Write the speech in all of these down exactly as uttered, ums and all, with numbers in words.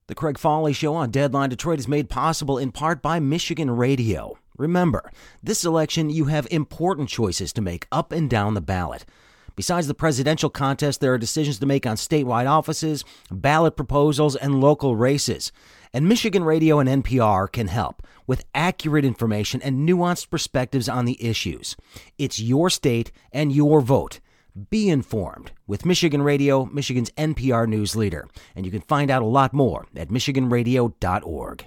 The Craig Foley Show on Deadline Detroit is made possible in part by Michigan Radio. Remember, this election you have important choices to make up and down the ballot. Besides the presidential contest, there are decisions to make on statewide offices, ballot proposals, and local races. And Michigan Radio and N P R can help with accurate information and nuanced perspectives on the issues. It's your state and your vote. Be informed with Michigan Radio, Michigan's N P R news leader. And you can find out a lot more at michigan radio dot org.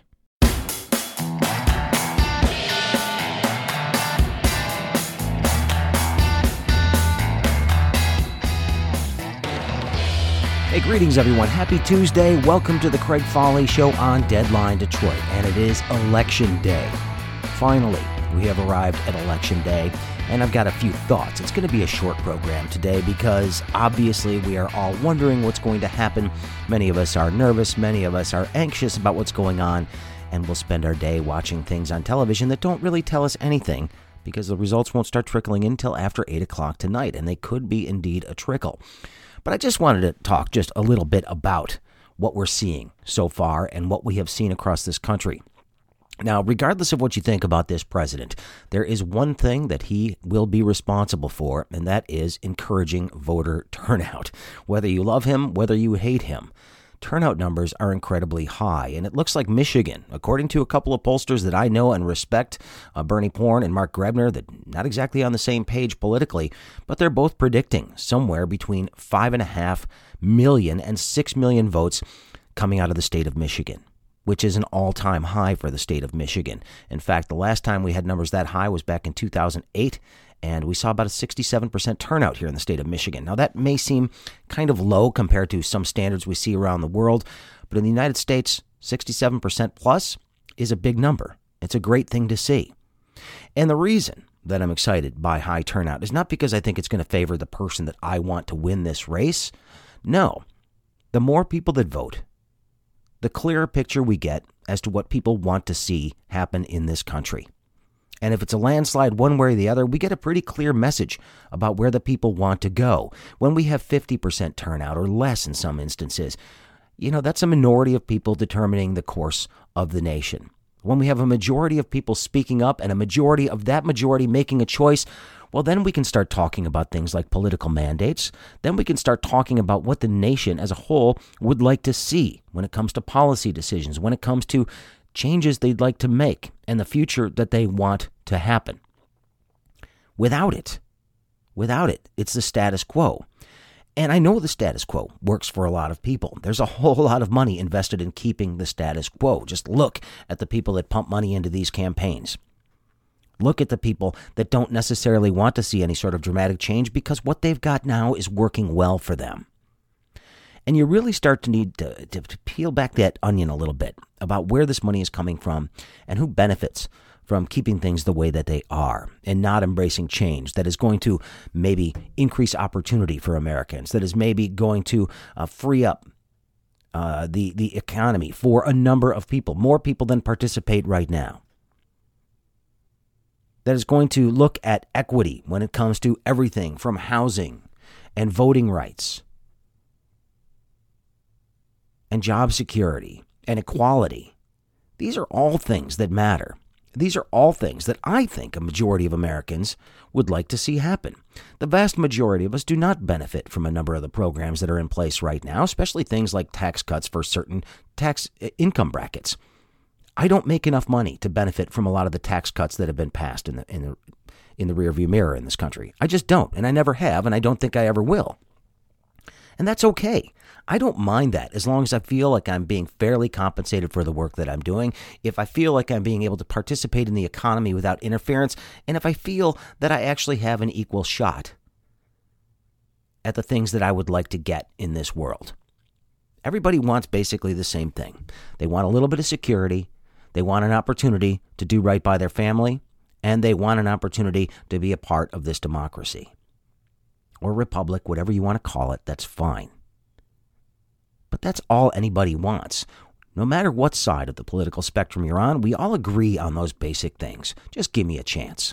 Hey, greetings, everyone. Happy Tuesday. Welcome to the Craig Foley Show on Deadline Detroit. And it is Election Day. Finally, we have arrived at Election Day. And I've got a few thoughts. It's going to be a short program today because obviously we are all wondering what's going to happen. Many of us are nervous. Many of us are anxious about what's going on. And we'll spend our day watching things on television that don't really tell us anything because the results won't start trickling in until after eight o'clock tonight. And they could be indeed a trickle. But I just wanted to talk just a little bit about what we're seeing so far and what we have seen across this country. Now, regardless of what you think about this president, there is one thing that he will be responsible for, and that is encouraging voter turnout. Whether you love him, whether you hate him, turnout numbers are incredibly high. And it looks like Michigan, according to a couple of pollsters that I know and respect, uh, Bernie Porn and Mark Grebner, that not exactly on the same page politically, but they're both predicting somewhere between five and a half million and six million votes coming out of the state of Michigan, which is an all-time high for the state of Michigan. In fact, the last time we had numbers that high was back in two thousand eight, and we saw about a sixty-seven percent turnout here in the state of Michigan. Now, that may seem kind of low compared to some standards we see around the world, but in the United States, sixty-seven percent plus is a big number. It's a great thing to see. And the reason that I'm excited by high turnout is not because I think it's going to favor the person that I want to win this race. No, the more people that vote, the clearer picture we get as to what people want to see happen in this country. And if it's a landslide one way or the other, we get a pretty clear message about where the people want to go. When we have fifty percent turnout or less in some instances, you know, that's a minority of people determining the course of the nation. When we have a majority of people speaking up and a majority of that majority making a choice, well, then we can start talking about things like political mandates. Then we can start talking about what the nation as a whole would like to see when it comes to policy decisions, when it comes to changes they'd like to make and the future that they want to happen. Without it, without it, it's the status quo. And I know the status quo works for a lot of people. There's a whole lot of money invested in keeping the status quo. Just look at the people that pump money into these campaigns. Look at the people that don't necessarily want to see any sort of dramatic change because what they've got now is working well for them. And you really start to need to, to, to peel back that onion a little bit about where this money is coming from and who benefits from keeping things the way that they are and not embracing change that is going to maybe increase opportunity for Americans, that is maybe going to uh, free up uh, the, the economy for a number of people, more people than participate right now. That is going to look at equity when it comes to everything from housing and voting rights and job security and equality. These are all things that matter. These are all things that I think a majority of Americans would like to see happen. The vast majority of us do not benefit from a number of the programs that are in place right now, especially things like tax cuts for certain tax income brackets. I don't make enough money to benefit from a lot of the tax cuts that have been passed in the in the in the rearview mirror in this country. I just don't, and I never have, and I don't think I ever will. And that's okay. I don't mind that as long as I feel like I'm being fairly compensated for the work that I'm doing, if I feel like I'm being able to participate in the economy without interference, and if I feel that I actually have an equal shot at the things that I would like to get in this world. Everybody wants basically the same thing. They want a little bit of security. They want an opportunity to do right by their family, and they want an opportunity to be a part of this democracy. Or republic, whatever you want to call it, that's fine. But that's all anybody wants. No matter what side of the political spectrum you're on, we all agree on those basic things. Just give me a chance.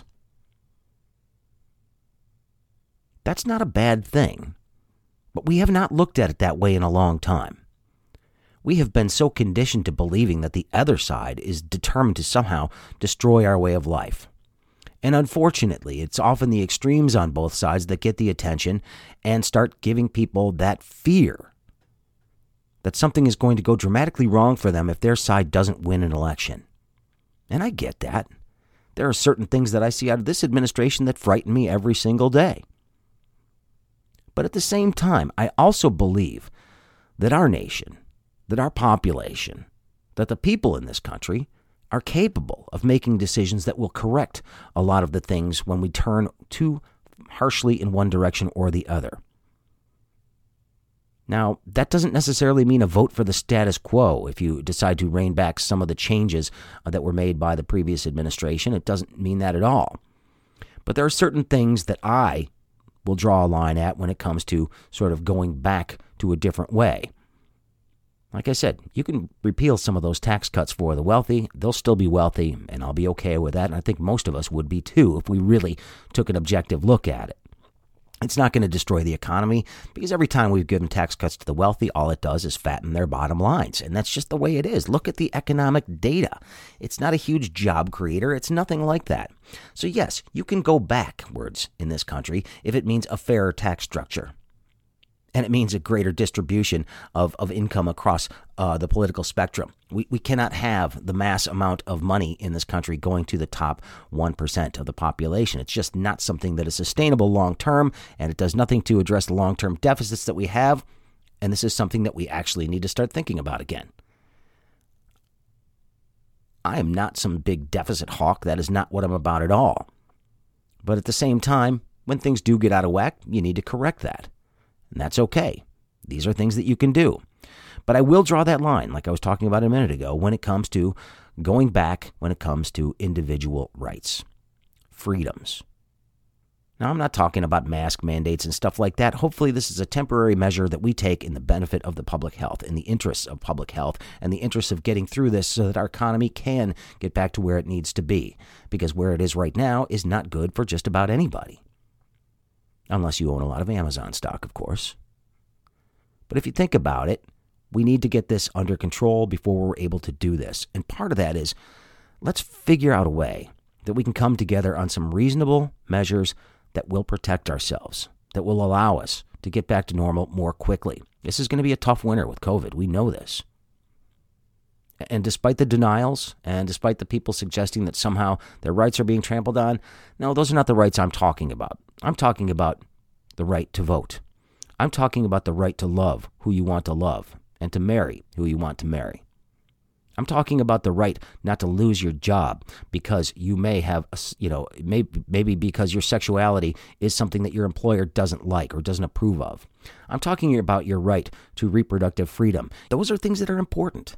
That's not a bad thing, but we have not looked at it that way in a long time. We have been so conditioned to believing that the other side is determined to somehow destroy our way of life. And unfortunately, it's often the extremes on both sides that get the attention and start giving people that fear that something is going to go dramatically wrong for them if their side doesn't win an election. And I get that. There are certain things that I see out of this administration that frighten me every single day. But at the same time, I also believe that our nation, that our population, that the people in this country are capable of making decisions that will correct a lot of the things when we turn too harshly in one direction or the other. Now, that doesn't necessarily mean a vote for the status quo if you decide to rein back some of the changes that were made by the previous administration. It doesn't mean that at all. But there are certain things that I will draw a line at when it comes to sort of going back to a different way. Like I said, you can repeal some of those tax cuts for the wealthy. They'll still be wealthy, and I'll be okay with that. And I think most of us would be too if we really took an objective look at it. It's not going to destroy the economy because every time we've given tax cuts to the wealthy, all it does is fatten their bottom lines. And that's just the way it is. Look at the economic data. It's not a huge job creator. It's nothing like that. So yes, you can go backwards in this country if it means a fairer tax structure. And it means a greater distribution of, of income across uh, the political spectrum. We we cannot have the mass amount of money in this country going to the top one percent of the population. It's just not something that is sustainable long term, and it does nothing to address the long-term deficits that we have. And this is something that we actually need to start thinking about again. I am not some big deficit hawk. That is not what I'm about at all. But at the same time, when things do get out of whack, you need to correct that. And that's okay. These are things that you can do. But I will draw that line, like I was talking about a minute ago, when it comes to going back, when it comes to individual rights, freedoms. Now, I'm not talking about mask mandates and stuff like that. Hopefully, this is a temporary measure that we take in the benefit of the public health, in the interests of public health, and the interests of getting through this so that our economy can get back to where it needs to be. Because where it is right now is not good for just about anybody. Unless you own a lot of Amazon stock, of course. But if you think about it, we need to get this under control before we're able to do this. And part of that is, let's figure out a way that we can come together on some reasonable measures that will protect ourselves, that will allow us to get back to normal more quickly. This is going to be a tough winter with COVID. We know this. And despite the denials, and despite the people suggesting that somehow their rights are being trampled on, no, those are not the rights I'm talking about. I'm talking about the right to vote. I'm talking about the right to love who you want to love and to marry who you want to marry. I'm talking about the right not to lose your job because you may have, a, you know, maybe, maybe because your sexuality is something that your employer doesn't like or doesn't approve of. I'm talking about your right to reproductive freedom. Those are things that are important.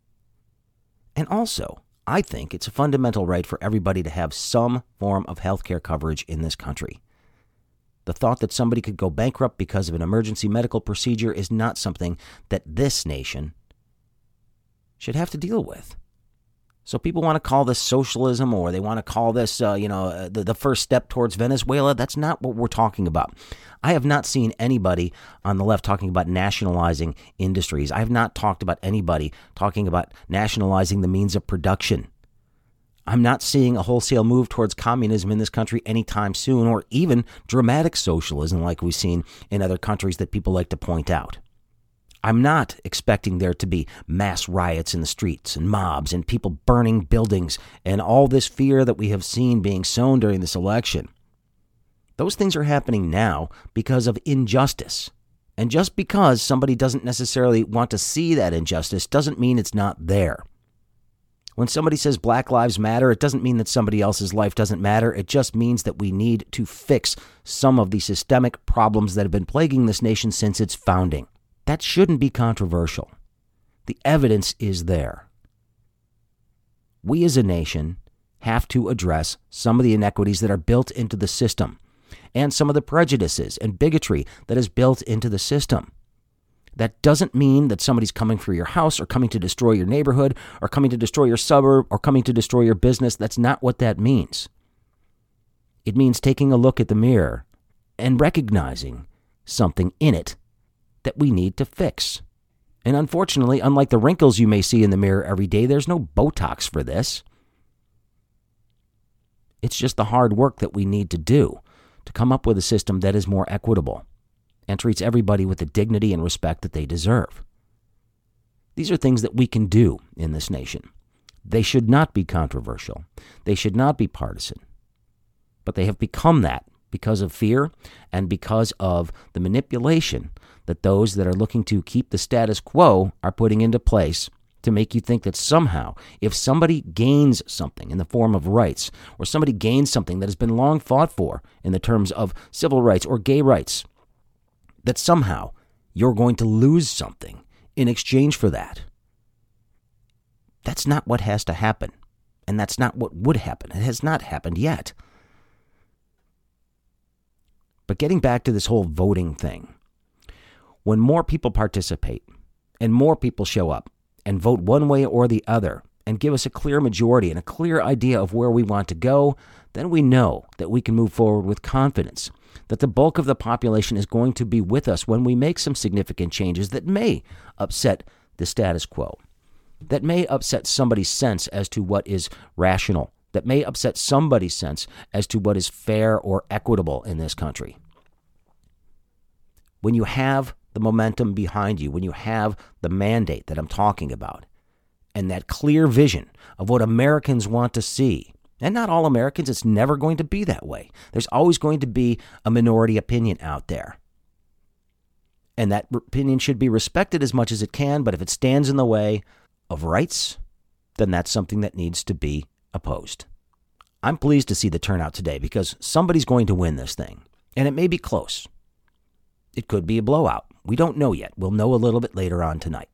And also, I think it's a fundamental right for everybody to have some form of health care coverage in this country. The thought that somebody could go bankrupt because of an emergency medical procedure is not something that this nation should have to deal with. So people want to call this socialism, or they want to call this, uh, you know, uh, the, the first step towards Venezuela. That's not what we're talking about. I have not seen anybody on the left talking about nationalizing industries. I have not talked about anybody talking about nationalizing the means of production. I'm not seeing a wholesale move towards communism in this country anytime soon, or even dramatic socialism like we've seen in other countries that people like to point out. I'm not expecting there to be mass riots in the streets and mobs and people burning buildings and all this fear that we have seen being sown during this election. Those things are happening now because of injustice. And just because somebody doesn't necessarily want to see that injustice doesn't mean it's not there. When somebody says Black Lives Matter, it doesn't mean that somebody else's life doesn't matter. It just means that we need to fix some of the systemic problems that have been plaguing this nation since its founding. That shouldn't be controversial. The evidence is there. We as a nation have to address some of the inequities that are built into the system and some of the prejudices and bigotry that is built into the system. That doesn't mean that somebody's coming for your house or coming to destroy your neighborhood or coming to destroy your suburb or coming to destroy your business. That's not what that means. It means taking a look at the mirror and recognizing something in it that we need to fix And unfortunately, unlike the wrinkles you may see in the mirror every day, there's no Botox for this. It's just the hard work that we need to do to come up with a system that is more equitable and treats everybody with the dignity and respect that they deserve. These are things that we can do in this nation. They should not be controversial. They should not be partisan. But they have become that because of fear and because of the manipulation that those that are looking to keep the status quo are putting into place to make you think that somehow, if somebody gains something in the form of rights, or somebody gains something that has been long fought for in the terms of civil rights or gay rights, that somehow you're going to lose something in exchange for that. That's not what has to happen, and that's not what would happen. It has not happened yet. But getting back to this whole voting thing, when more people participate and more people show up and vote one way or the other and give us a clear majority and a clear idea of where we want to go, then we know that we can move forward with confidence, that the bulk of the population is going to be with us when we make some significant changes that may upset the status quo, that may upset somebody's sense as to what is rational, that may upset somebody's sense as to what is fair or equitable in this country. When you have the momentum behind you, when you have the mandate that I'm talking about, and that clear vision of what Americans want to see, and not all Americans, it's never going to be that way. There's always going to be a minority opinion out there. And that opinion should be respected as much as it can, but if it stands in the way of rights, then that's something that needs to be opposed. I'm pleased to see the turnout today because somebody's going to win this thing, and it may be close. It could be a blowout. We don't know yet. We'll know a little bit later on tonight.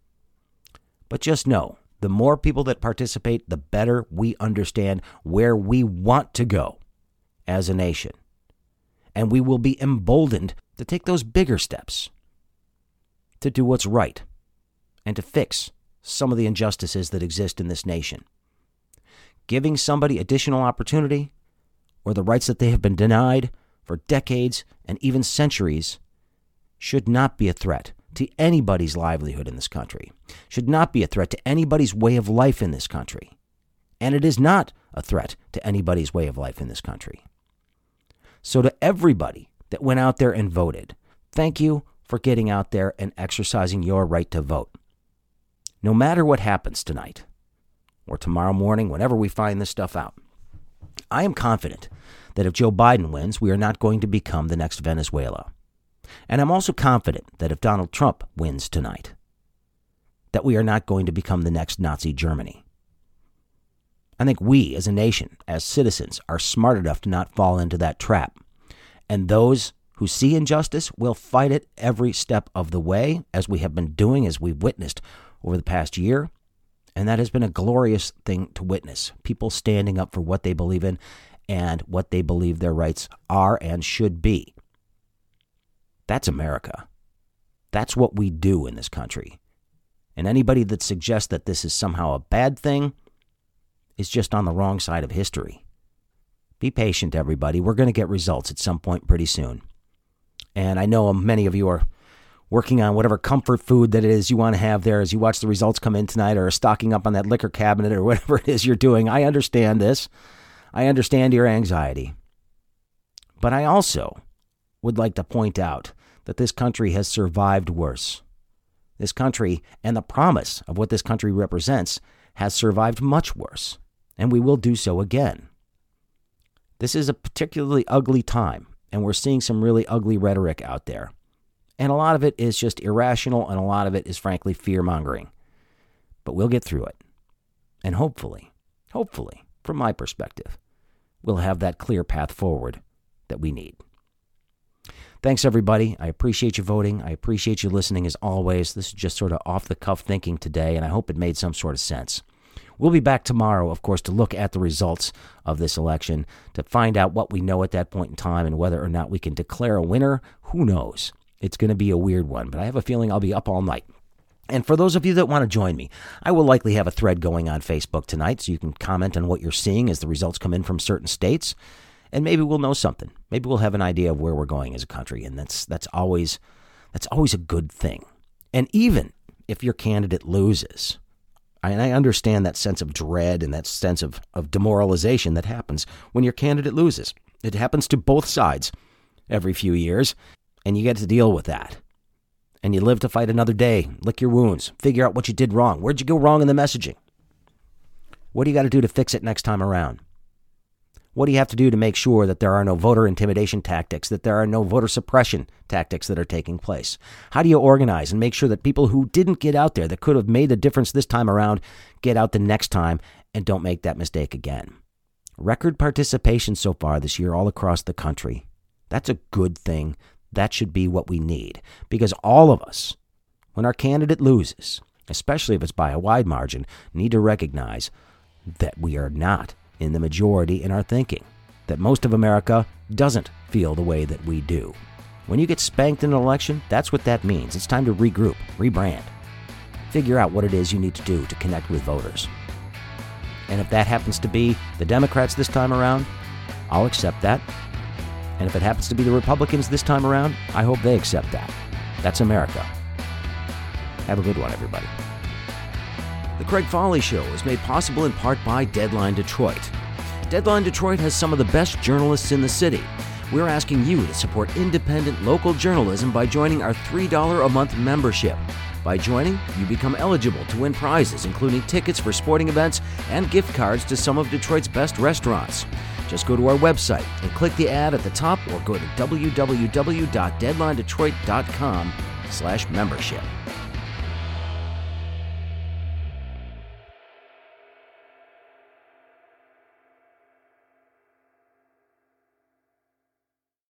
But just know, the more people that participate, the better we understand where we want to go as a nation. And we will be emboldened to take those bigger steps, to do what's right, and to fix some of the injustices that exist in this nation. Giving somebody additional opportunity or the rights that they have been denied for decades and even centuries should not be a threat to anybody's livelihood in this country, should not be a threat to anybody's way of life in this country. And it is not a threat to anybody's way of life in this country. So to everybody that went out there and voted, thank you for getting out there and exercising your right to vote. No matter what happens tonight or tomorrow morning, whenever we find this stuff out, I am confident that if Joe Biden wins, we are not going to become the next Venezuela. And I'm also confident that if Donald Trump wins tonight, that we are not going to become the next Nazi Germany. I think we, as a nation, as citizens, are smart enough to not fall into that trap. And those who see injustice will fight it every step of the way, as we have been doing, as we've witnessed over the past year. And that has been a glorious thing to witness. People standing up for what they believe in and what they believe their rights are and should be. That's America. That's what we do in this country. And anybody that suggests that this is somehow a bad thing is just on the wrong side of history. Be patient, everybody. We're going to get results at some point pretty soon. And I know many of you are working on whatever comfort food that it is you want to have there as you watch the results come in tonight, or stocking up on that liquor cabinet, or whatever it is you're doing. I understand this. I understand your anxiety. But I also would like to point out that this country has survived worse. This country and the promise of what this country represents has survived much worse, and we will do so again. This is a particularly ugly time, and we're seeing some really ugly rhetoric out there. And a lot of it is just irrational, and a lot of it is frankly fear-mongering. But we'll get through it. And hopefully, hopefully, from my perspective, we'll have that clear path forward that we need. Thanks, everybody. I appreciate you voting. I appreciate you listening as always. This is just sort of off-the-cuff thinking today, and I hope it made some sort of sense. We'll be back tomorrow, of course, to look at the results of this election, to find out what we know at that point in time and whether or not we can declare a winner. Who knows? It's going to be a weird one, but I have a feeling I'll be up all night. And for those of you that want to join me, I will likely have a thread going on Facebook tonight, so you can comment on what you're seeing as the results come in from certain states. And maybe we'll know something. Maybe we'll have an idea of where we're going as a country, and that's that's always that's always a good thing. And even if your candidate loses. And I understand that sense of dread and that sense of, of demoralization that happens when your candidate loses. It happens to both sides every few years, and you get to deal with that. And you live to fight another day, lick your wounds, figure out what you did wrong. Where'd you go wrong in the messaging? What do you got to do to fix it next time around? What do you have to do to make sure that there are no voter intimidation tactics, that there are no voter suppression tactics that are taking place? How do you organize and make sure that people who didn't get out there, that could have made the difference this time around, get out the next time and don't make that mistake again? Record participation so far this year all across the country. That's a good thing. That should be what we need. Because all of us, when our candidate loses, especially if it's by a wide margin, need to recognize that we are not in the majority in our thinking, that most of America doesn't feel the way that we do. When you get spanked in an election, that's what that means. It's time to regroup, rebrand, figure out what it is you need to do to connect with voters. And if that happens to be the Democrats this time around, I'll accept that. And if it happens to be the Republicans this time around, I hope they accept that. That's America. Have a good one, everybody. The Craig Foley Show is made possible in part by Deadline Detroit. Deadline Detroit has some of the best journalists in the city. We're asking you to support independent local journalism by joining our three dollars a month membership. By joining, you become eligible to win prizes, including tickets for sporting events and gift cards to some of Detroit's best restaurants. Just go to our website and click the ad at the top or go to w w w dot deadline detroit dot com slash membership.